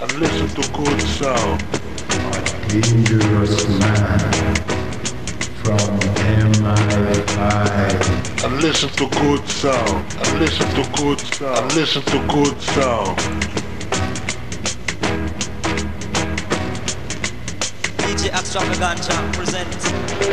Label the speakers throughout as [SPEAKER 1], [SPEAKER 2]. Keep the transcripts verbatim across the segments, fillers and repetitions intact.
[SPEAKER 1] and listen to good sound.
[SPEAKER 2] Dangerous man from M I five.
[SPEAKER 1] And listen to good sound. And listen to good sound. And listen to good sound.
[SPEAKER 3] D J Extravaganza presents.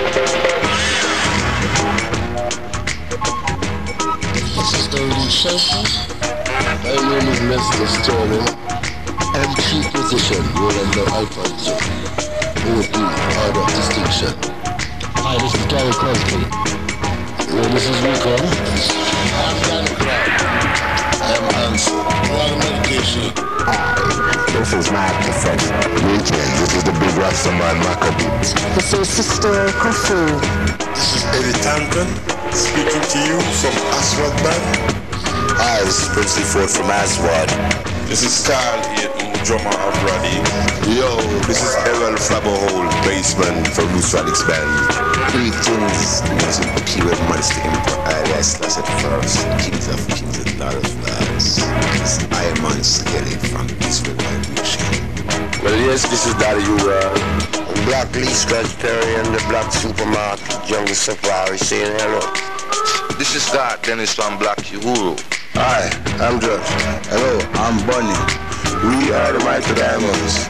[SPEAKER 4] This is the Shaky. My name is Mister Sterling. M two position, you're on the iPod zone. O D, order of distinction. Hi, this is Gary Crosby. Well, this is Rico. I'm Dan Clark. I am Ansel. Wrong medication.
[SPEAKER 5] Hi, this is my professor. Greetings, this is the big Rastaman Maccabee.
[SPEAKER 6] This is Sister Kofu.
[SPEAKER 7] This is Eddie Tanton, speaking to you from Aswad Band.
[SPEAKER 5] Hi, this is Princely Ford from Aswad.
[SPEAKER 7] This is Carl Eaton, drummer of Roddy.
[SPEAKER 5] Yo, this is Errol Flabberhole, bassman from Loose Radix Band. Greetings, this is the keyword Modesty Emperor, alias Lasset First, Kings of Kings and Lord of Lords. This is Iron Skelly from Eastwood Revolution. Well, yes, this is Daddy Ura. Black Lee Scratch Perry and the Black Supermarket, Jungle Safari saying hello.
[SPEAKER 8] This is Scott Dennis from Black Uhuru.
[SPEAKER 5] Hi, I'm Josh. Hello, I'm Bunny. We are the Mighty Diamonds.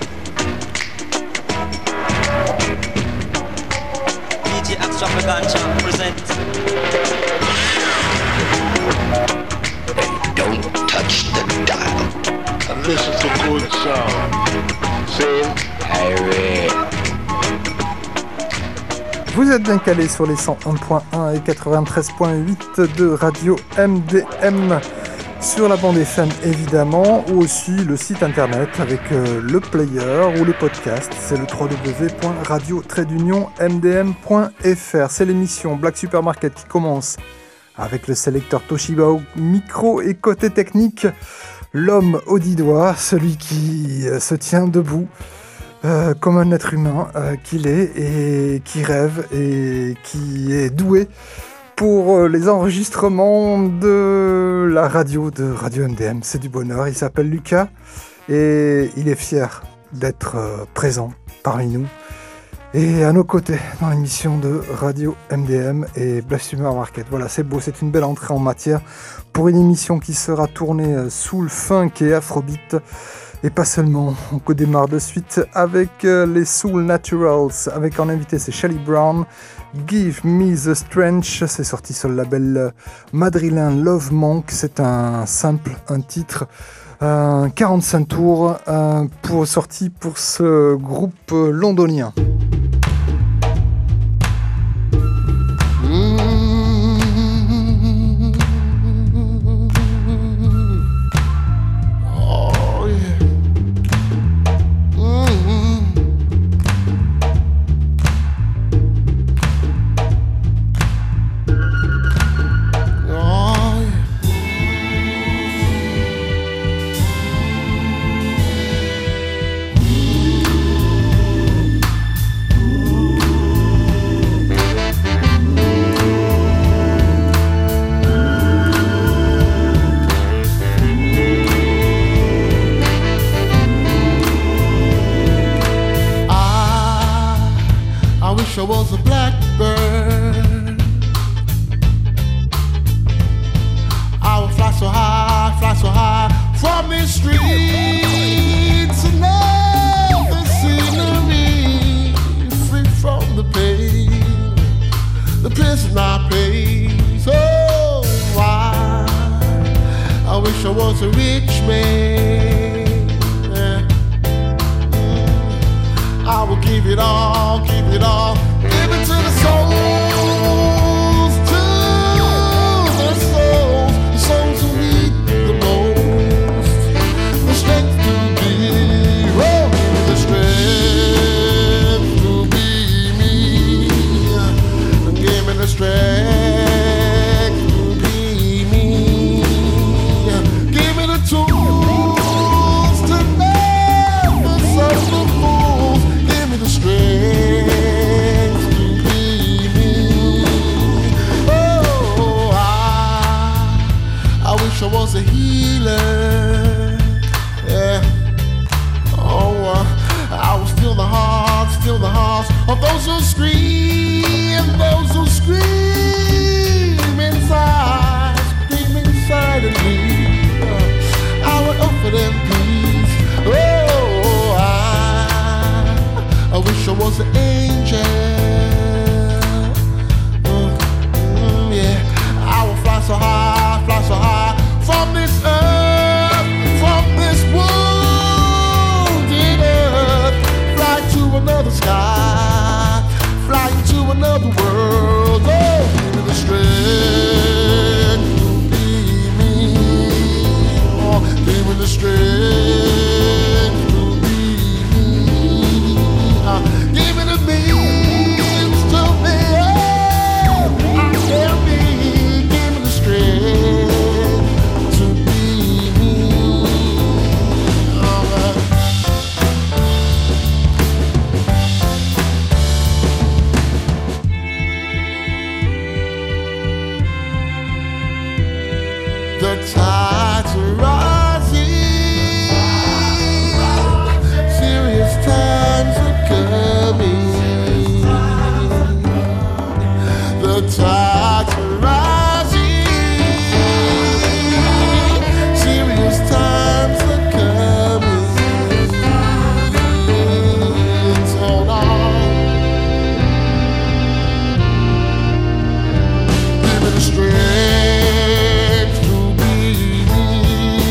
[SPEAKER 3] D J Extravaganza presents.
[SPEAKER 5] Hey, don't touch the dial.
[SPEAKER 1] And listen to good sound.
[SPEAKER 5] Same Harry.
[SPEAKER 9] Vous êtes bien calés sur les cent un point un et quatre-vingt-treize point huit de Radio M D M sur la bande F M évidemment, ou aussi le site internet avec euh, le player ou les podcasts, c'est le w w w point radio tiret d'union m d m point f r. C'est l'émission Black Supermarket qui commence avec le sélecteur Toshiba au micro et côté technique, l'homme aux dix doigts, celui qui euh, se tient debout. Euh, comme un être humain euh, qu'il est et qui rêve et qui est doué pour euh, les enregistrements de la radio de Radio M D M. C'est du bonheur, il s'appelle Lucas et il est fier d'être euh, présent parmi nous et à nos côtés dans l'émission de Radio M D M et Black Supermarket. Voilà, c'est beau, c'est une belle entrée en matière pour une émission qui sera tournée euh, sous le funk et afrobeat. Et pas seulement, on démarre de suite avec euh, les Soul Naturals, avec en invité c'est Shelly Brown, Give Me The Strength, c'est sorti sur le label euh, madrilène Love Monk, c'est un simple, un titre, euh, quarante-cinq tours, euh, pour, sorti pour ce groupe euh, londonien.
[SPEAKER 4] I was a blackbird. I would fly so high, fly so high from the streets and the scenery, free from the pain, the prison I pays. Oh, why? I wish I was a rich man. Yeah. I will give it all, give it all, give it to the souls, to the souls, the souls who need the most, the strength to be, oh, the strength to be me, give me the strength to be me, give me the tools to never suffer fools. The strength to be me. Oh, I, I wish I was a healer. Yeah. the hearts, still the hearts of those who scream, those who scream inside, scream inside of me. I would offer them peace. Oh, I, I wish I was an angel. Mm, mm, yeah, I will fly so high, fly so high from this earth, from this wounded earth, fly to another sky, fly to another world. Oh, give me the strength to be me. Oh, give me the strength to be me. Uh, give me the means to be. Oh, I can be. Give me the strength to be me. Alright. The tides are rising, serious times are coming. The tides are rising, serious times are coming. Hold on, give me the strength to be me.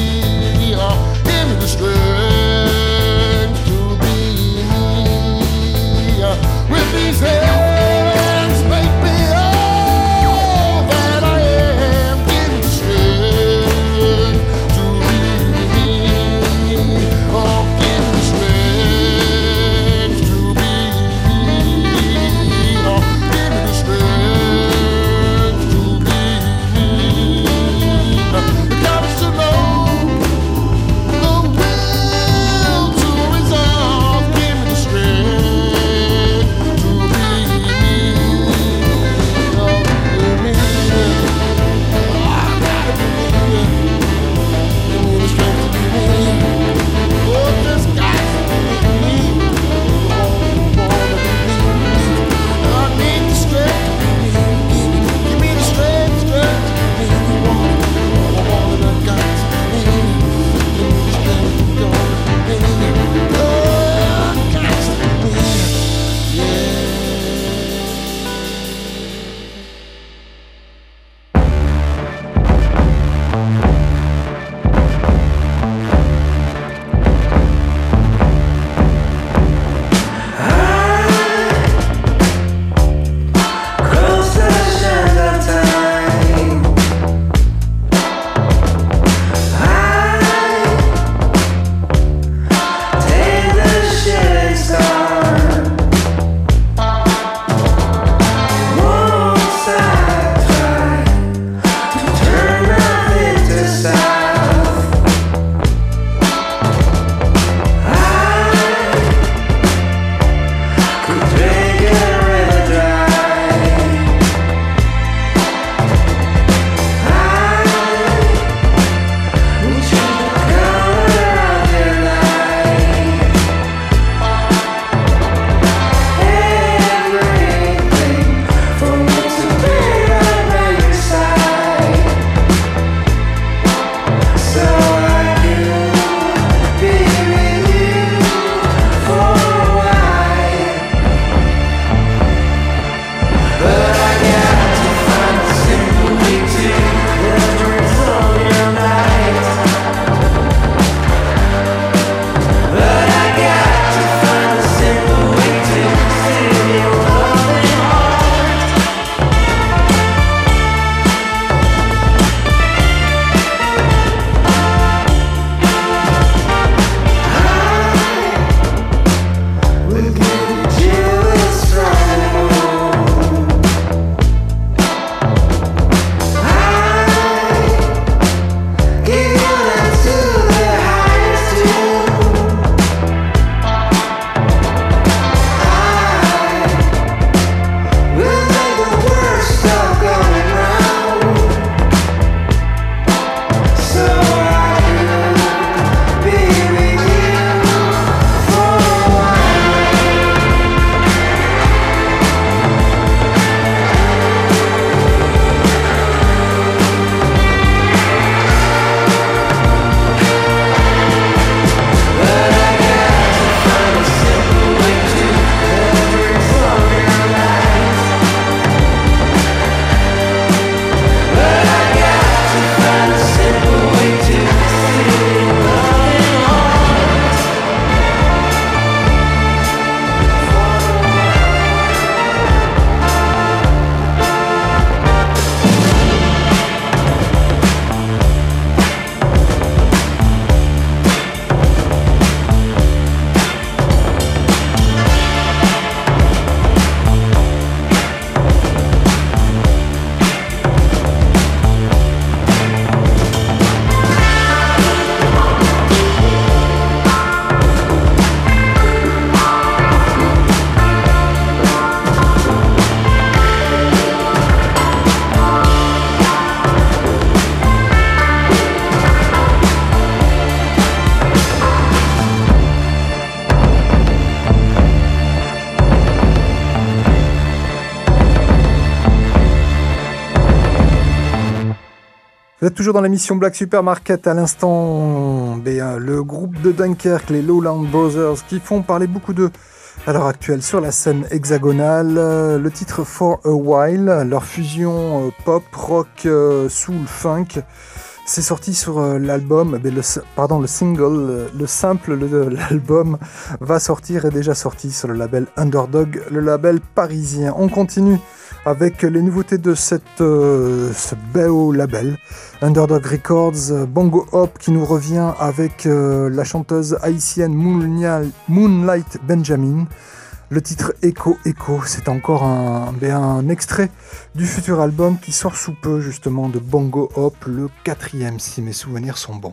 [SPEAKER 9] Vous êtes toujours dans l'émission Black Supermarket, à l'instant, ben, le groupe de Dunkerque, les Lowland Brothers, qui font parler beaucoup d'eux à l'heure actuelle sur la scène hexagonale. Le titre For a While, leur fusion pop, rock, soul, funk, c'est sorti sur l'album, ben le, pardon, le single, le simple de l'album va sortir, est déjà sorti sur le label Underdog, le label parisien. On continue avec les nouveautés de cette, euh, ce beau label, Underdog Records, Bongo Hop qui nous revient avec euh, la chanteuse haïtienne Moonlight Benjamin. Le titre Echo Echo, c'est encore un, ben un extrait du futur album qui sort sous peu justement de Bongo Hop, le quatrième si mes souvenirs sont bons.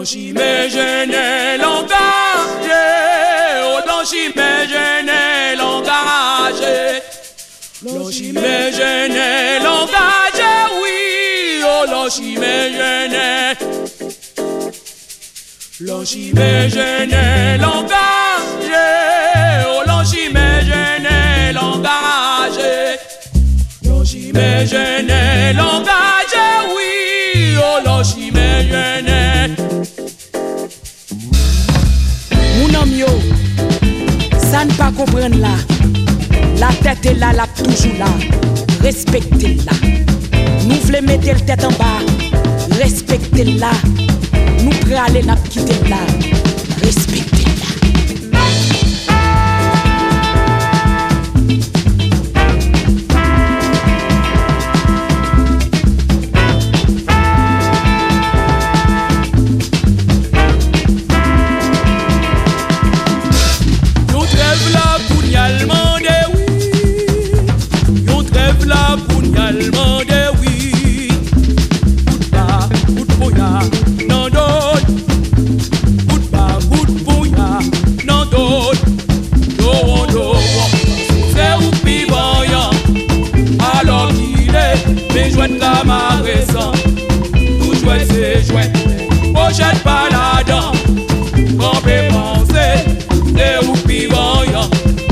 [SPEAKER 10] L'anchimégène l'engagé, oui, oh l'anchimégène. L'anchimégène l'engagé, oh l'anchimégène l'engagé. L'anchimégène l'engagé, oui, oh l'anchimégène.
[SPEAKER 11] Mon homme yo, ça ne pas comprendre là. La tête est là, la toujours là. Respectez-la. Nous voulons mettre la tête en bas. Respectez-la. Nous prêts à aller, n'a quitter là. Respectez-la.
[SPEAKER 10] Jette pas la dent, on peut penser, c'est où pivant ya.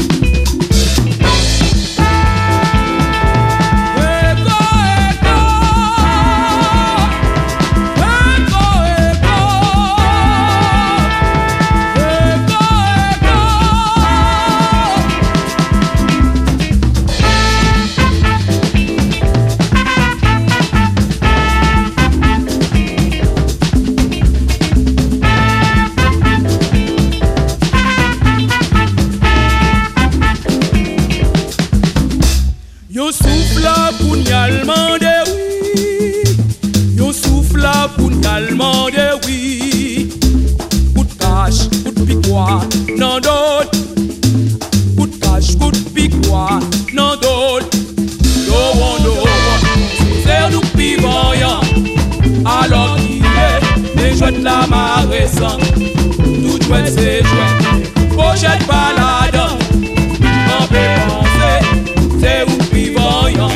[SPEAKER 10] La marée sans tout jouet c'est jouet. Pochette pas la dent, on peut penser, c'est où vivant yon.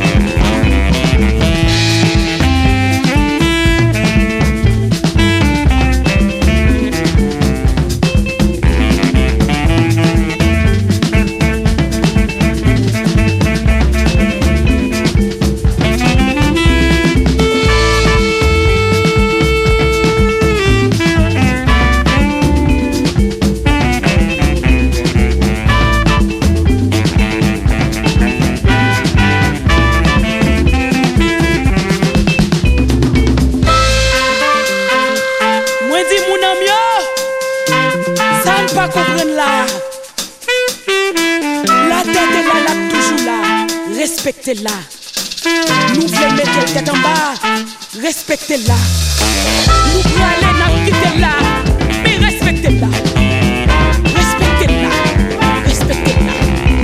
[SPEAKER 11] Respectez-la. Nous voulons mettre la tête en bas. Respectez-la. Nous voulons aller dans quitter-la. Mais respectez-la. Respectez-la. Respectez-la.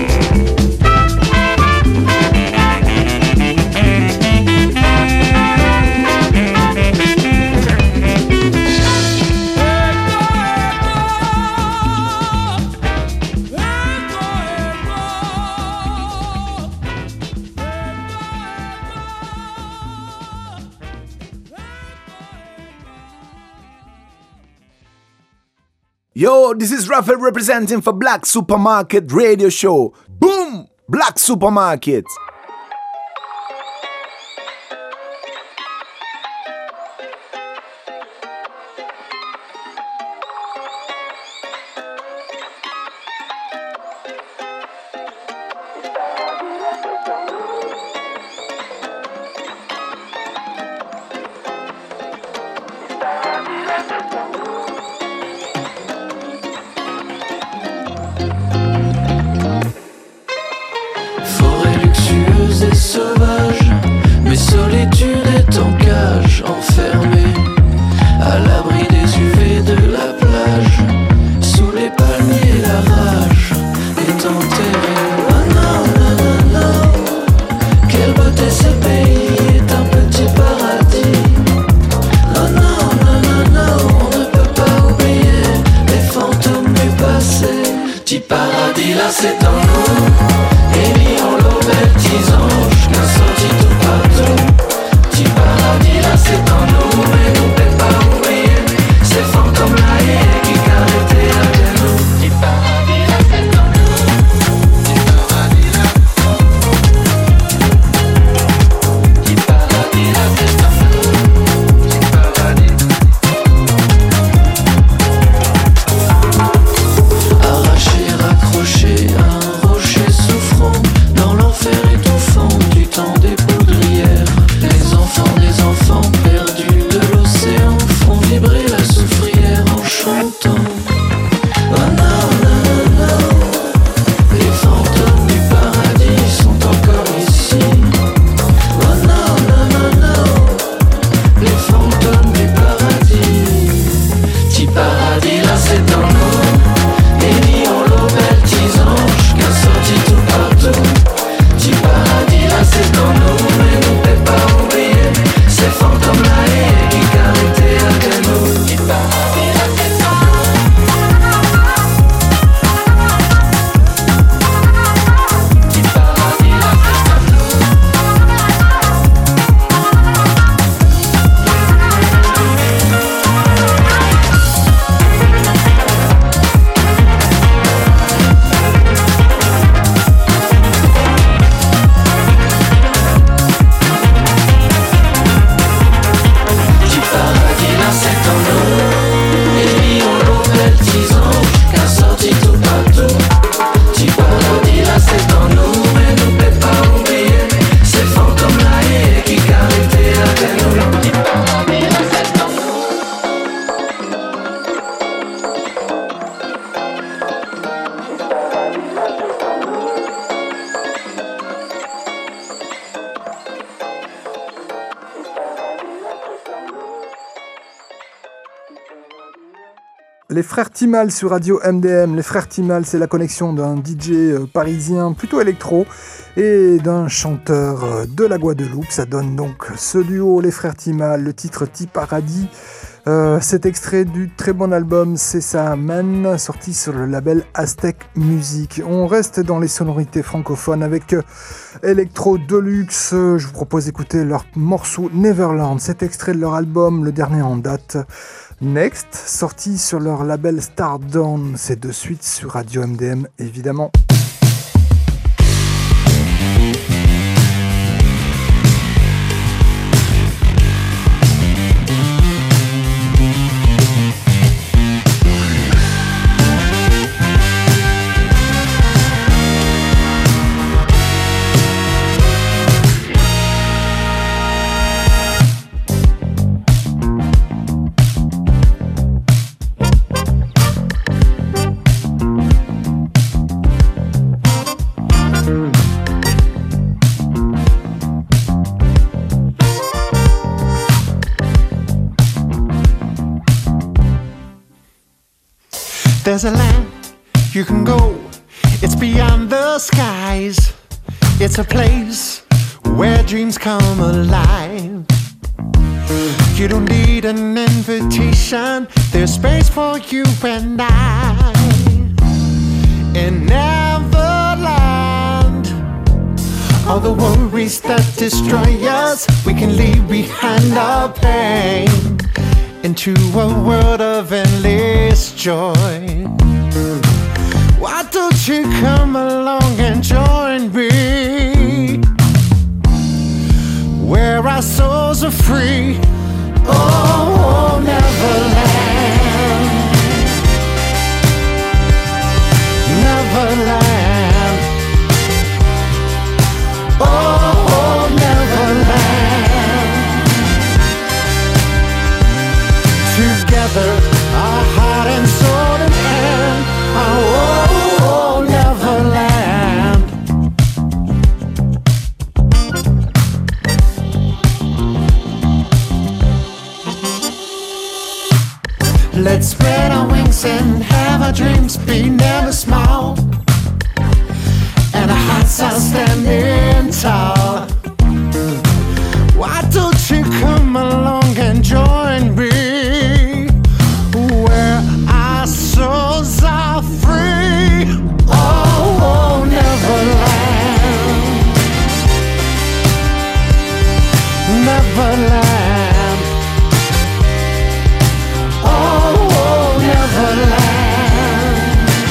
[SPEAKER 12] Yo, this is Raphael representing for Black Supermarket Radio Show. Boom! Black Supermarket.
[SPEAKER 13] Forêt luxueuse et sauvage, mais solitude est en cage, enfermée à l'abri des U V de la plage. Sous les palmiers, la rage est enterrée. Oh non, non, non, non, quelle beauté ce pays est un petit paradis. Oh non, non, non, non, on ne peut pas oublier les fantômes du passé. Petit paradis là c'est en nous, et en l'eau belle petits anges, qu'un sorti tout partout. Petit paradis là c'est en nous, mais nous peut pas oublier ces fantômes là et qui carrétaient avec nous. Petit paradis là c'est en nous, petit paradis là. Petit paradis là c'est en nous, petit paradis. Arraché, raccroché à un rocher souffrant, dans l'enfer étouffant du temps des poudrières. Les enfants des enfants perdus de l'océan font vibrer la soufrière en chantant. Oh non, non, non, non, les fantômes du paradis sont encore ici. Oh non, non, non, non, les fantômes du paradis. Petit paradis là c'est en nous, et mis en l'eau belle petits anges, qu'un sorti tout partout. Petit paradis là c'est en nous, mais nous peut pas oublier ces fantômes là et qui carrétaient avec nous. Petit paradis là c'est en nous. Petit paradis là c'est en nous. Petit paradis là c'est en nous, et mis en l'eau belle petits anges, qu'un sorti tout partout. Petit paradis là c'est en nous, mais nous peut pas oublier ces fantômes là et qui carrétaient avec nous. Petit paradis là c'est en nous.
[SPEAKER 9] Les frères Timal sur Radio M D M. Les frères Timal, c'est la connexion d'un D J euh, parisien plutôt électro et d'un chanteur euh, de la Guadeloupe. Ça donne donc ce duo, les frères Timal, le titre Petit Paradis. Euh, cet extrait du très bon album C'est ça Man, sorti sur le label Aztec Music. On reste dans les sonorités francophones avec euh, Electro Deluxe. Je vous propose d'écouter leur morceau Neverland, cet extrait de leur album, le dernier en date. Next, sorti sur leur label Stardawn, c'est de suite sur Radio M D M évidemment.
[SPEAKER 14] There's a land you can go, it's beyond the skies. It's a place where dreams come alive. You don't need an invitation, there's space for you and I. In Neverland, all the worries that destroy us, we can leave behind our pain, into a world of endless joy. Why don't you come along and join me, where our souls are free? Oh, Neverland, Neverland, oh, Neverland. Together together, our heart and soul in hand. Oh, oh, oh, Neverland. Let's spread our wings and have our dreams be never small, and our hearts are standing tall. Why don't you come along and join me, where our souls are free? Oh, oh, Neverland, Neverland. Oh, oh, Neverland.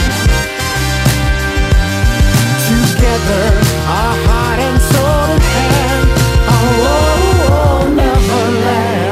[SPEAKER 14] Together, our heart and soul in hand. Oh, oh, oh, Neverland.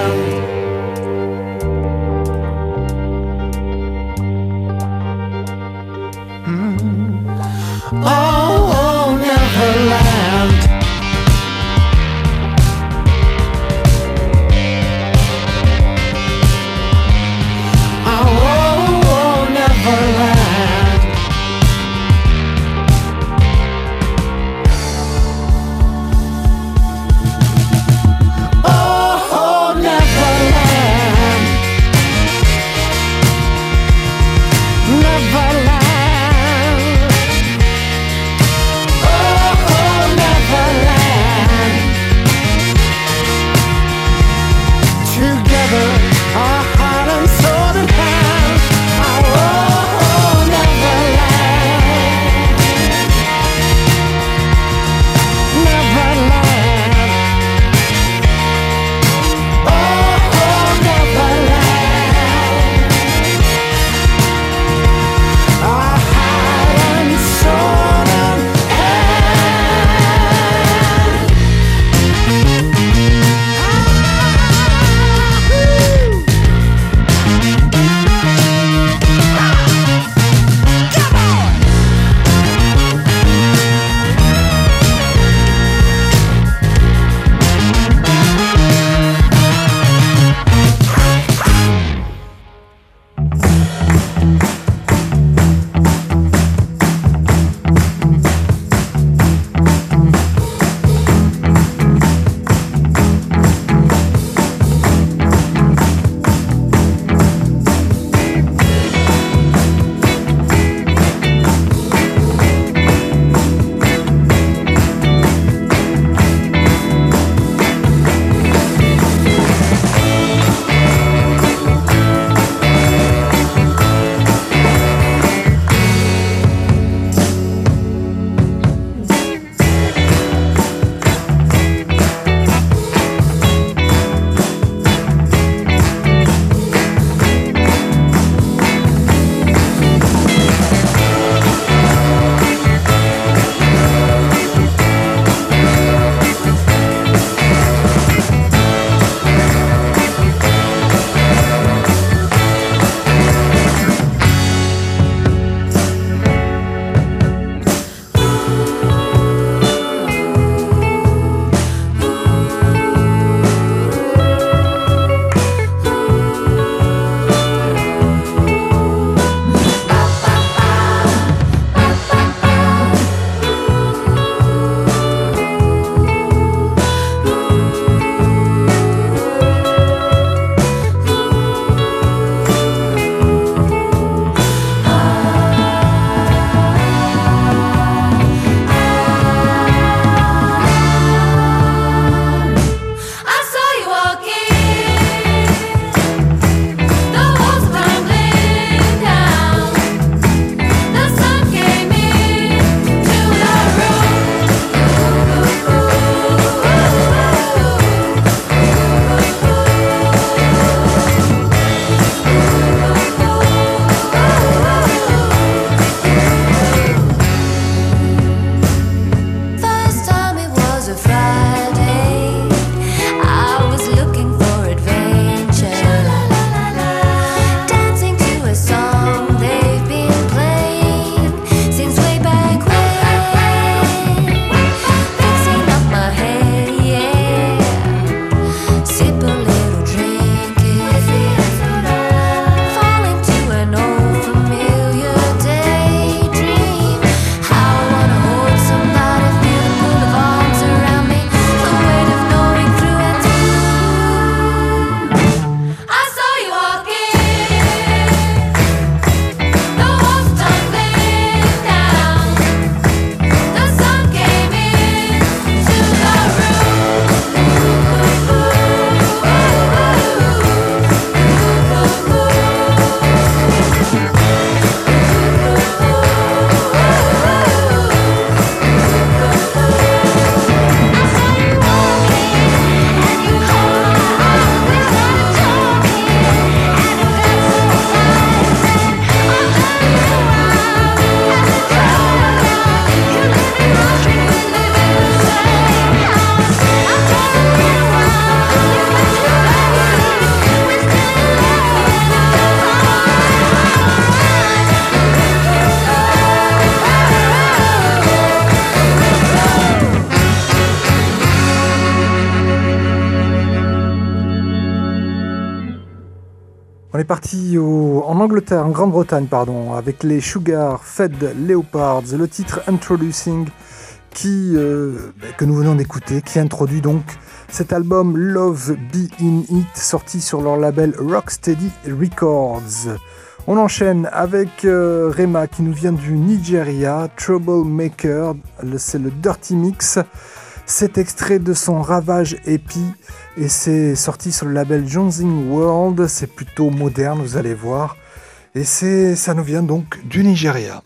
[SPEAKER 9] On est parti au, en Angleterre, en Grande-Bretagne, pardon, avec les Sugar Fed Leopards, le titre Introducing, qui, euh, que nous venons d'écouter, qui introduit donc cet album Love Be In It, sorti sur leur label Rocksteady Records. On enchaîne avec euh, Rema, qui nous vient du Nigeria, Troublemaker, le, c'est le Dirty Mix. C'est extrait de son Ravage E P et c'est sorti sur le label Jonesing World. C'est plutôt moderne, vous allez voir. Et c'est, ça nous vient donc du Nigeria.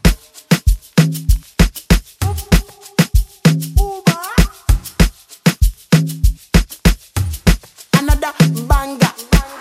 [SPEAKER 15] Another banger.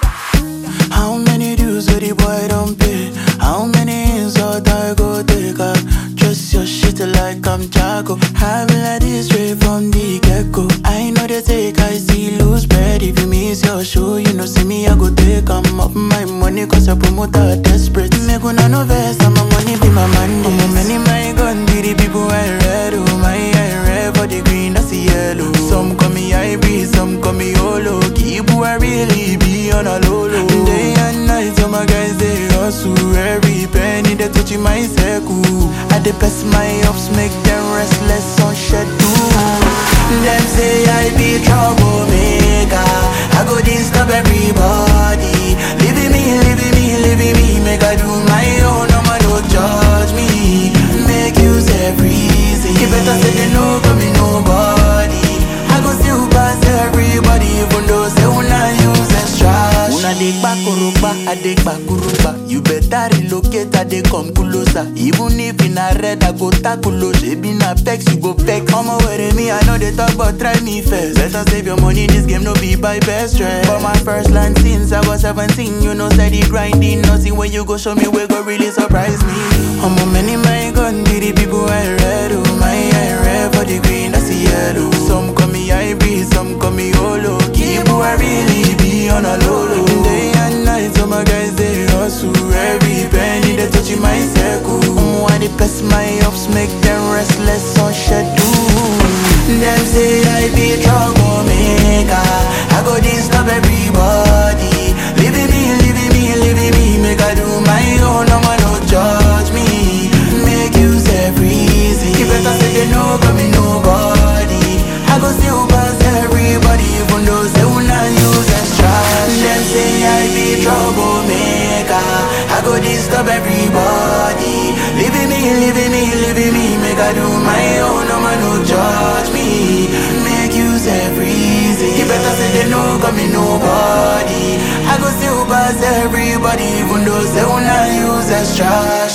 [SPEAKER 15] How many dues did the boy don't pay? How many insult I go take up? Just your shit like I'm Jago. Having like this straight from the get-go. I know they take, I see lose bread. If you miss your show, you know see me, I go take I'm up my money cause I promote a desperate. Make una no vest, and my money be my money. Oh, my money, my gun, be the people I read. Oh, my I read for the green, that's the yellow. Some call me I B, some call me Olo. Keep who I really be on a low low. Day and night, all my guys, they hustle. Every penny, they touching my circle. I the best my ups, make them restless on schedule. Them say I be troublemaker. I go disturb everybody. Living me, living me, living me. Make I do my own, no man don't judge me. Make use every reason. You better say they know got me nobody. I go still pass everybody, even though say una use extra. Una dig back kuruba, I dig back kuruba. You better relocate, I dey come closer. Even if in a red, I go tackle. Baby na vex, you go vex. Come away with me, I know they talk, but try me first. Better save your money, this game no be by best friend. But my first line since I was seventeen, you know steady grinding. Nothing when you go show me, we go really surprise me. I'm a many my gun, be the people I read. Oh my I read for the green, that's the yellow. Some call me I B, some call me Olo. Keep who I really be on a low low. Day and night, all my guys they hustle. Every penny they touching my circle. I'm one the best my ups, make them restless on schedule. Them say I be troublemaker. I go disturb everybody. Living me, living me, living me. Make I do my own, no man don't judge me. Make use every reason. You better say they know got me nobody. I go still pass everybody, even though say una use extra. Them say I be troublemaker. I go disturb everybody. Living me, living me, living me. Make I do my own, no man no judge me. Make use every reason. You better say they know got me nobody. I go still pass everybody, even though say una use extra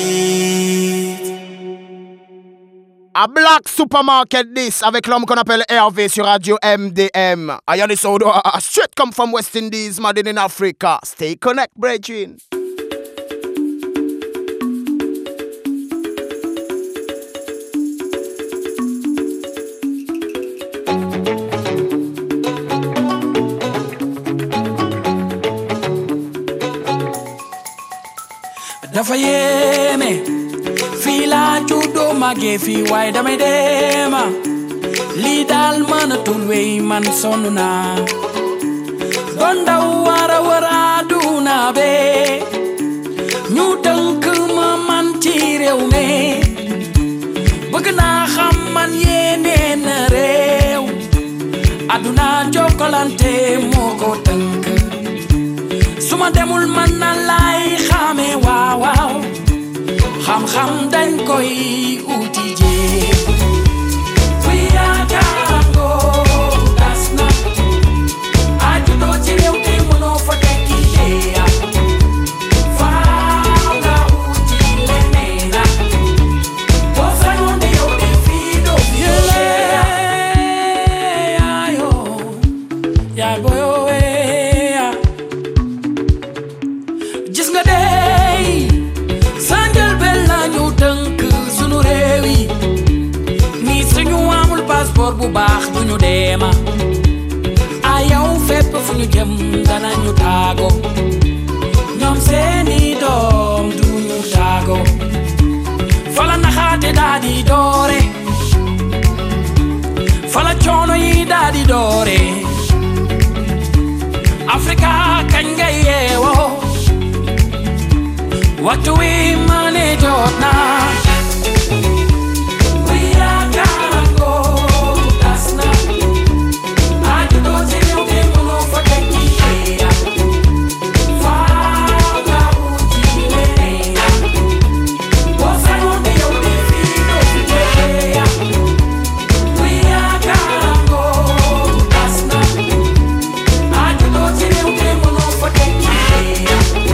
[SPEAKER 15] shit.
[SPEAKER 12] A Black Supermarket this avec l'homme qu'on appelle Hervé sur Radio M D M. I am the sound uh, straight come from West Indies, made in Africa. Stay connect, brethren.
[SPEAKER 11] Dafa yéeme fii laa juddoo màggee fii waaye damay deema lii daal mënatul wey man sonn naa doon ndaw wara wara aduna be ñu tënk ma man ci réew mi bëgg naa xam man yeneen réew aduna jokkalante moo ko tënk suma demul man na lay xame waaw waaw xam-xam dañ koy uti jee we are Django that's not aju doo ci réew te mënoo fa tekki jee faaw nga uti leneen boo sañoon de yow de fii doo fi yaayo yaa boyo passeport bu baax duñu deema ayaw fépp fu ñu jëm danañu taago ñoom seeni doom duñu taago fala naxaate daa di doore fala coono yi daa di doore Afrika kañ nga yeewoo
[SPEAKER 10] What do we manage out now? We are gonna go, that's not. I do not tell you them no for the key. Fala utile. Bossa no de eu defino de. We are gonna go, that's not. I do not tell you them no for the key.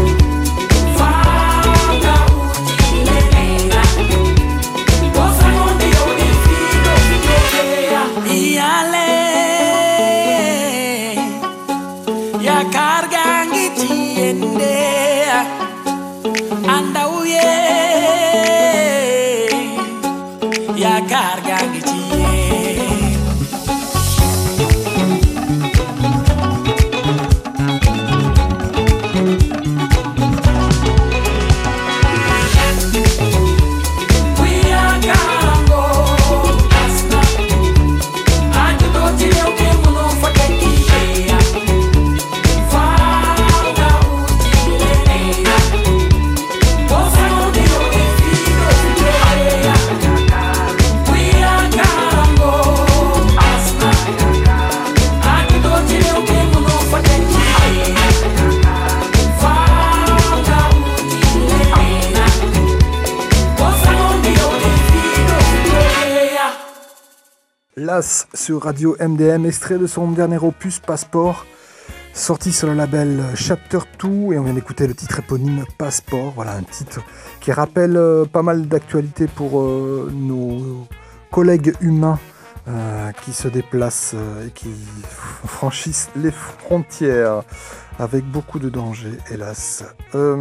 [SPEAKER 9] Las sur Radio M D M, extrait de son dernier opus Passport, sorti sur le label Chapter deux, et on vient d'écouter le titre éponyme Passport. Voilà un titre qui rappelle euh, pas mal d'actualités pour euh, nos collègues humains euh, qui se déplacent euh, et qui franchissent les frontières avec beaucoup de dangers, hélas. Euh,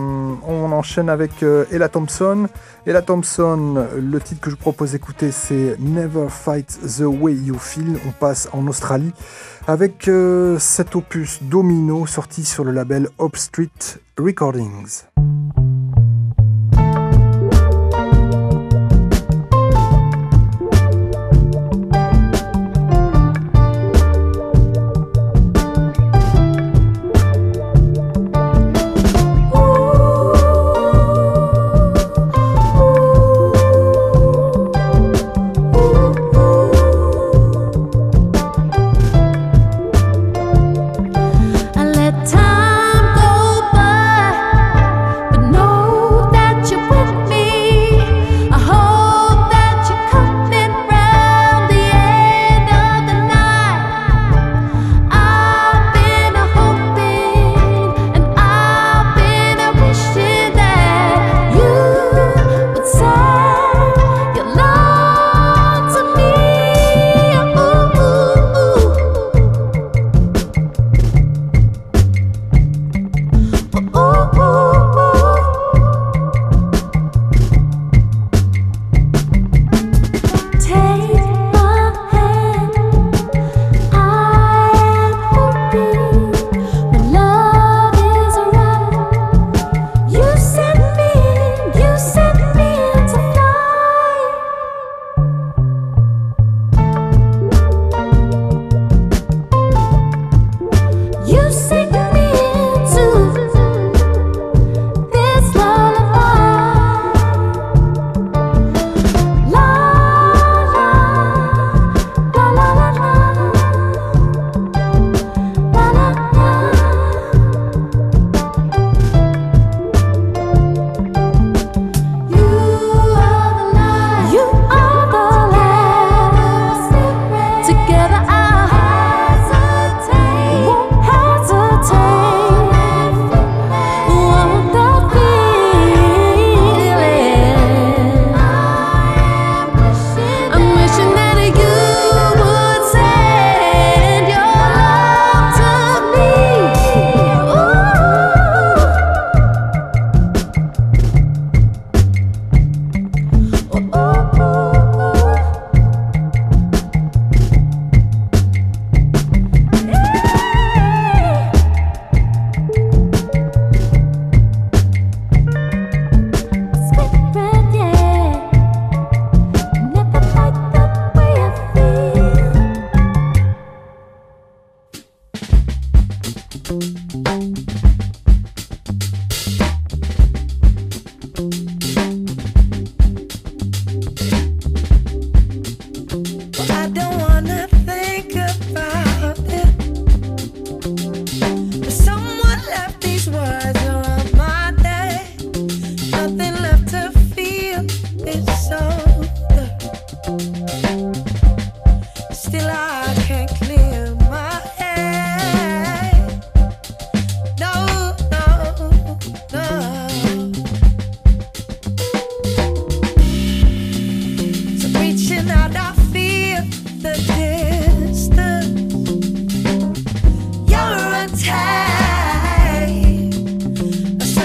[SPEAKER 9] on enchaîne avec euh, Ella Thompson. Ella Thompson, le titre que je propose d'écouter, c'est Never Fight the Way You Feel. On passe en Australie avec euh, cet opus Domino sorti sur le label Up Street Recordings.
[SPEAKER 16] I let time go by.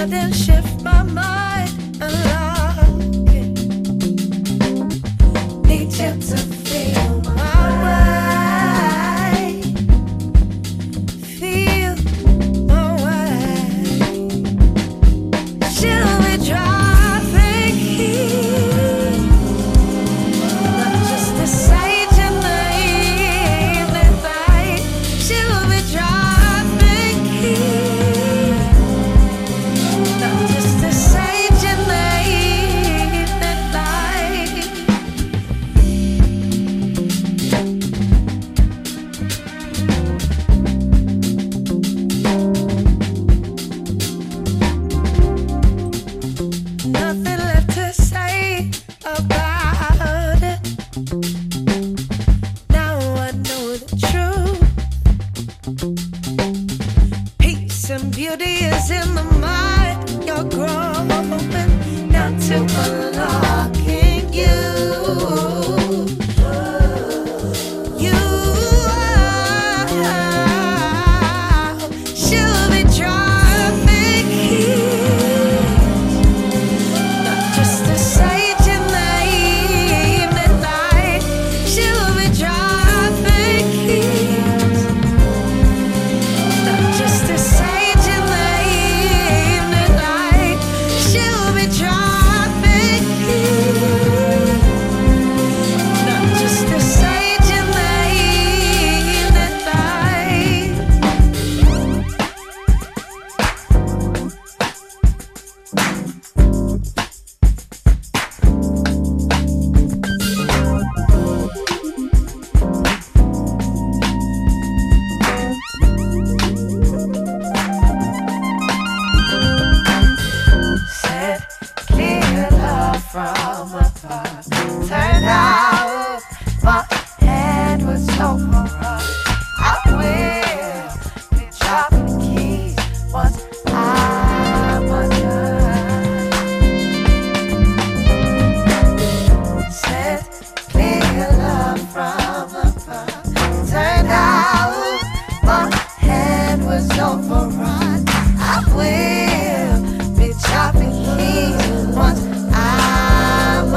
[SPEAKER 16] sudden shift my mind and lock it. Need you to feel my way. Feel my way. She'll be driving here. Not just a sage in the evening light. She'll be driving here. Not just a sage in the evening light. Nothing left to say about it. Now I know the truth. Peace and beauty is in the mind. You're growing down to unlocking you. You are. She'll be driving here. Not just a sage in the evening light. She'll be driving keys. Not just a sage in the evening light. She'll be driving keys. Not just a sage in the evening light. Said clear love from afar. Turned out my hand was over us. I will be dropping keys once I'm undone. Said clear love from afar. Turned out my hand was overrun. I will be chopping keys once I'm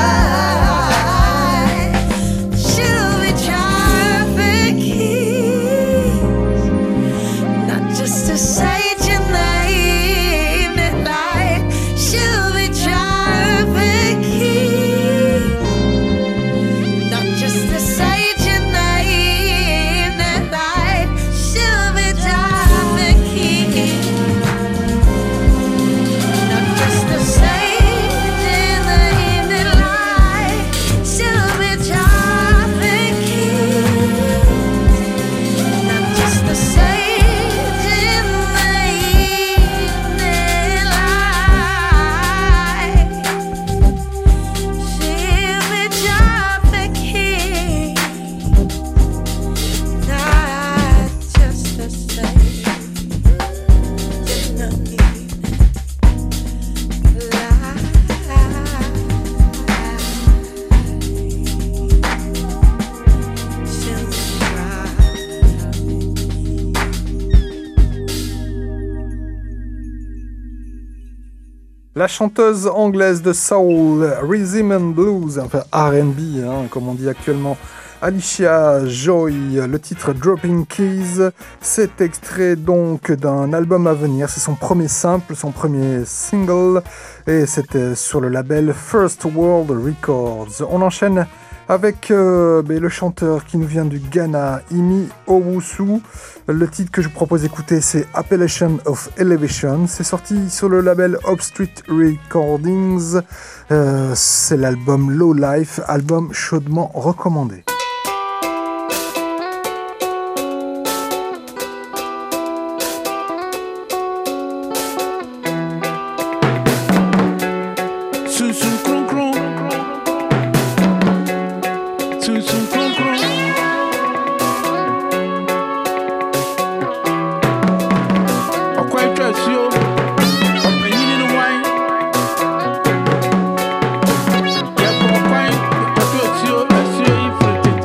[SPEAKER 16] undone. She'll be chopping keys. Not just a sage in the evening light. She'll be chopping keys. Not just a sage in the evening light. She'll be chopping keys. Not just a sage in the evening light. She'll be chopping keys. Not just a sage in the evening light. She'll be chopping keys. Not just a sage in the evening
[SPEAKER 9] La chanteuse anglaise de soul, rhythm and blues, enfin R and B, hein, comme on dit actuellement, Alicia Joy, le titre Dropping Keys, c'est extrait donc d'un album à venir, c'est son premier simple, son premier single, et c'était sur le label First World Records. On enchaîne avec euh, ben, le chanteur qui nous vient du Ghana, Imi Owusu. Le titre que je vous propose d'écouter, c'est Appellation of Elevation. C'est sorti sur le label Upstreet Recordings. Euh, c'est l'album Low Life, album chaudement recommandé.
[SPEAKER 17] Yeah,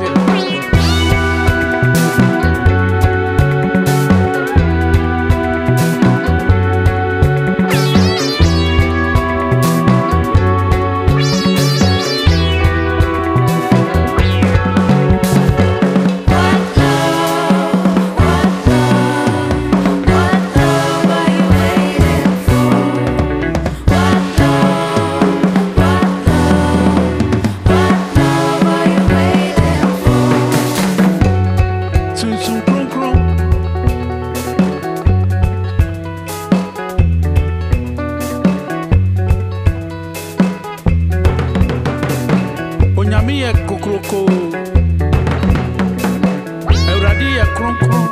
[SPEAKER 17] Kroko. Euradi ya Kroko.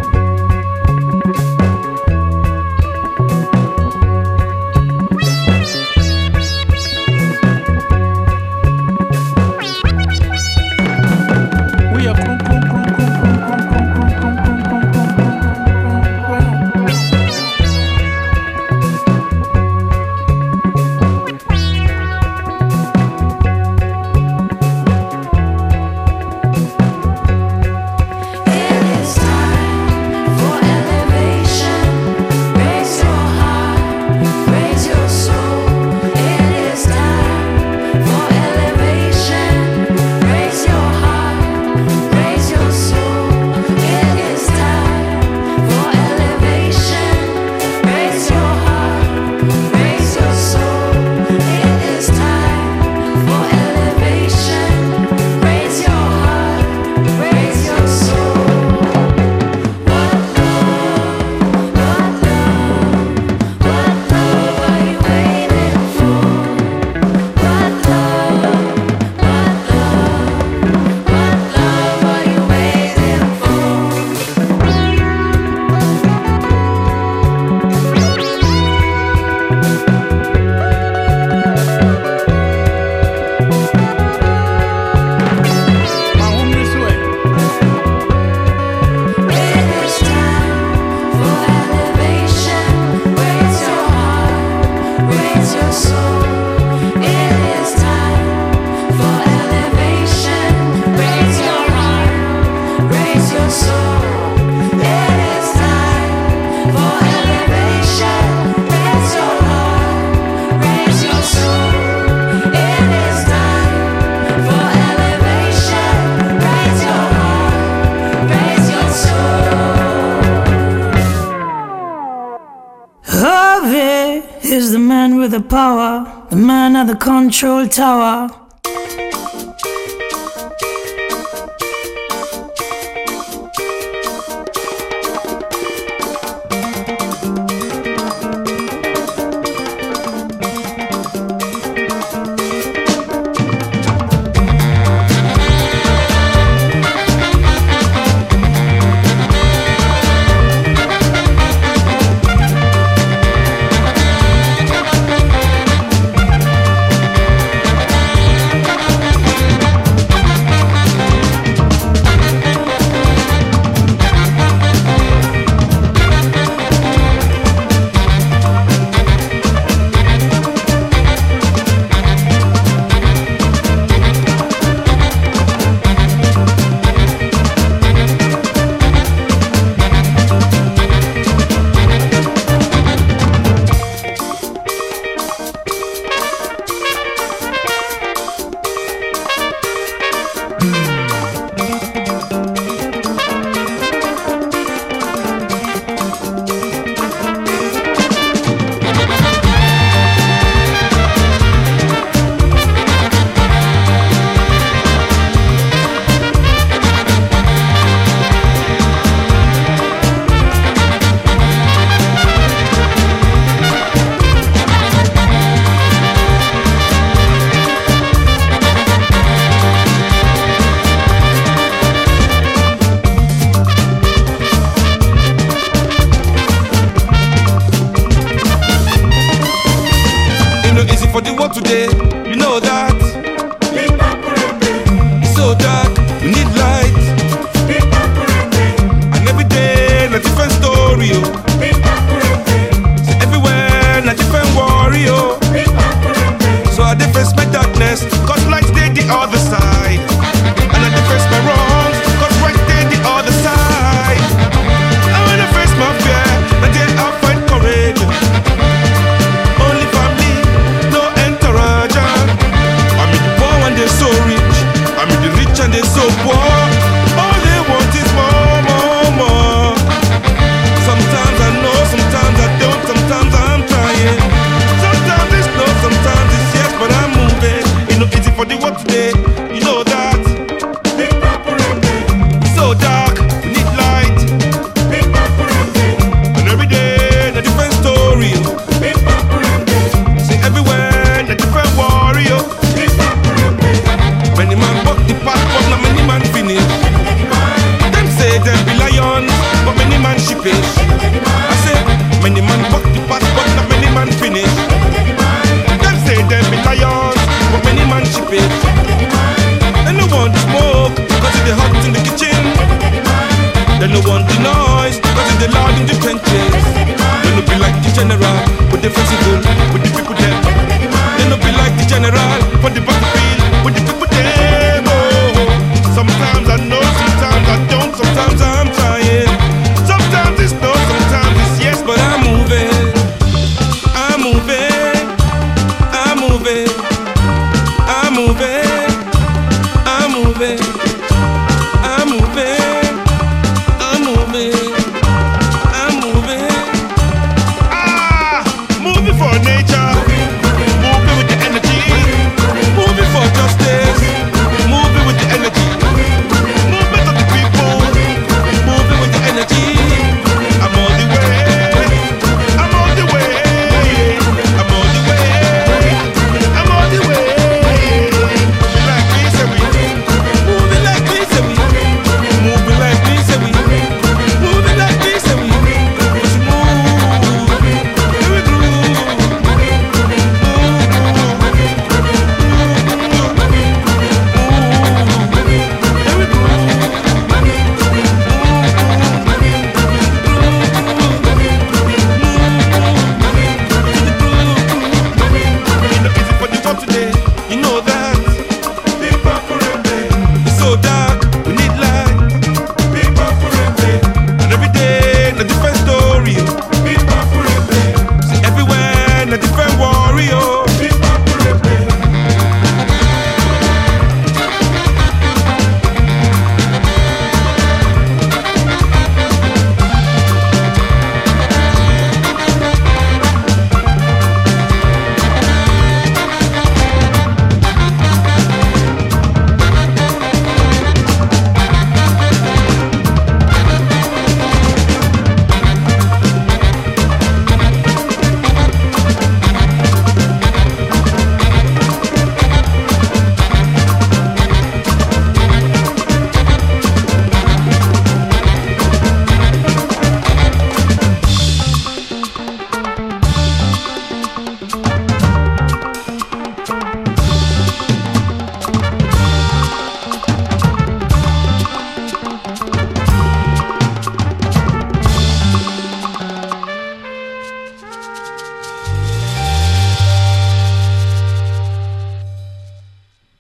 [SPEAKER 18] Is the man with the power, the man at the control tower.
[SPEAKER 10] We'll be right back.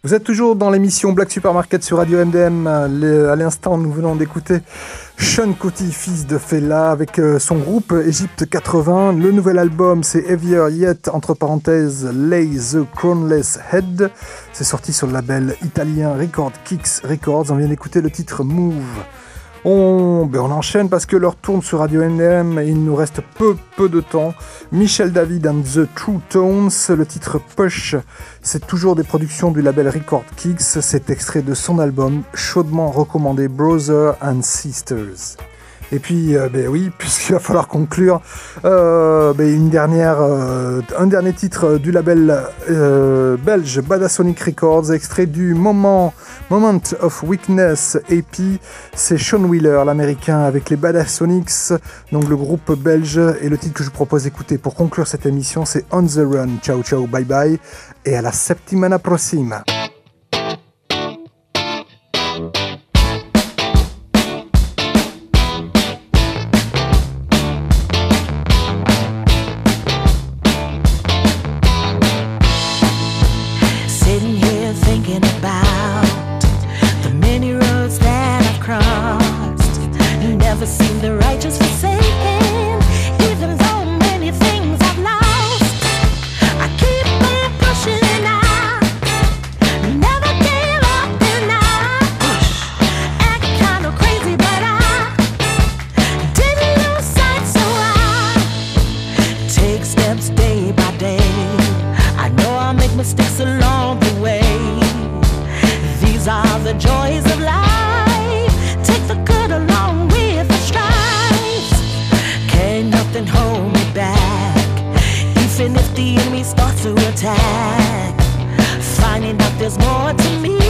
[SPEAKER 9] Vous êtes toujours dans l'émission Black Supermarket sur Radio M D M. Le, à l'instant, nous venons d'écouter Sean Kuti, fils de Fela, avec euh, son groupe Egypte quatre-vingts. Le nouvel album, c'est Heavier Yet, entre parenthèses, Lay the Crownless Head. C'est sorti sur le label italien Record Kicks Records. On vient d'écouter le titre Move. On, ben on enchaîne parce que l'heure tourne sur Radio M D M et il nous reste peu peu de temps. Michel David and the True Tones, le titre Push, c'est toujours des productions du label Record Kicks, c'est extrait de son album chaudement recommandé Brothers and Sisters. Et puis, euh, ben oui, puisqu'il va falloir conclure, euh, ben une dernière, euh, un dernier titre du label euh, belge Badasonic Records, extrait du Moment, Moment of Weakness A P. C'est Sean Wheeler, l'américain, avec les Badasonics, donc le groupe belge. Et le titre que je vous propose d'écouter pour conclure cette émission, c'est On the Run. Ciao, ciao, bye bye, et à la settimana prossima.
[SPEAKER 10] Seen the righteous forsaken, even though many things I've lost. I keep on pushing and I never gave up and I act kind of crazy, but I didn't lose sight, so I take steps day by day. I know I'll make mistakes along the way. These are the joys of life. Take the good along with the strife. Can't nothing hold me back, even if the enemy starts to attack. Finding out there's more to me